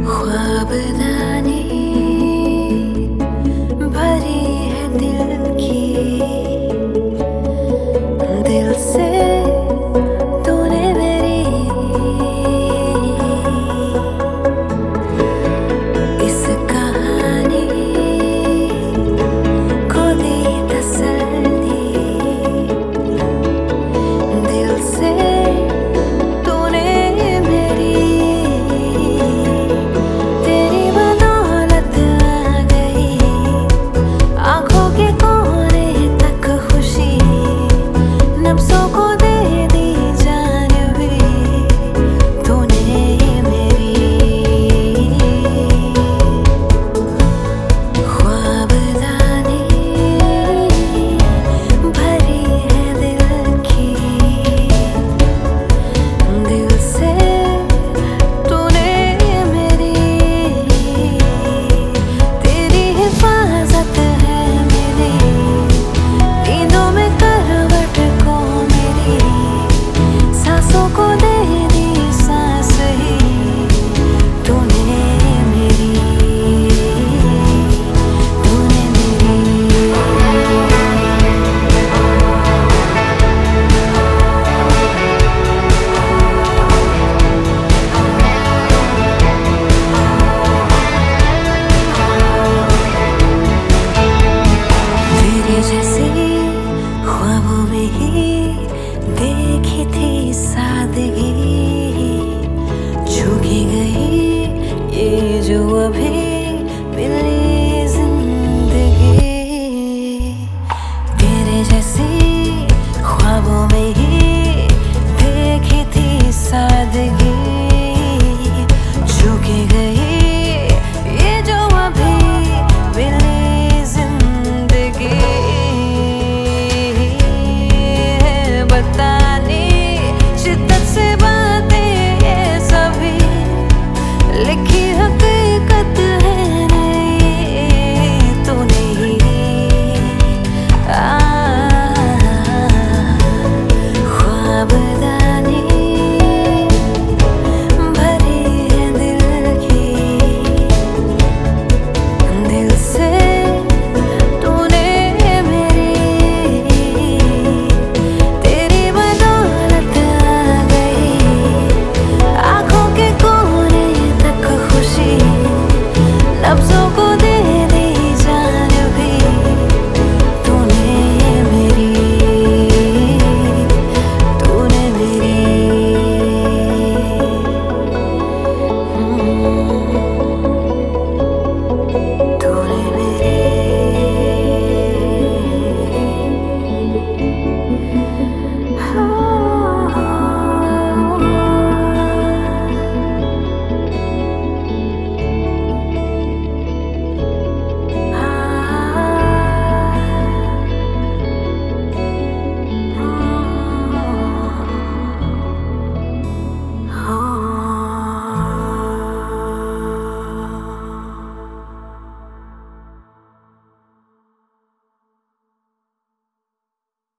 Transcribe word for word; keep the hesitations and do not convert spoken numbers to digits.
ख्वाबदानी भरी है दिल की, दिल से तूने मेरी इस कहानी को दी तसल्ली, दिल से तूने मेरी तेरी बदौलत आ गई आंखों के कोने तक खुशी, नब्ज़ों को दे दी जान भी तूने मेरी ख्वाबदानी भरी है दिल की, दिल से तूने मेरी तेरी हिफाजत है मेरी नींदों में करवट को मेरी सांसों को दे दी सांस ही तूने मेरी तूने मेरी तेरे जैसी ख्वाबों में ही देखी थी सादगी, झुकी गई ये जो अभी